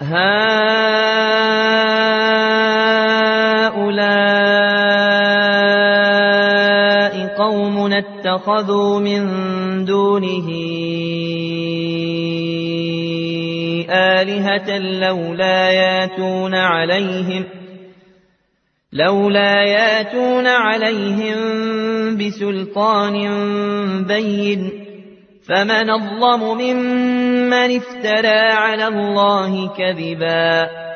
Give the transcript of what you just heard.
هؤلاء قوم اتخذوا من دونه آلهة لولا ياتون عليهم بسلطان بين فمن أظلم ممن افترى على الله كذبا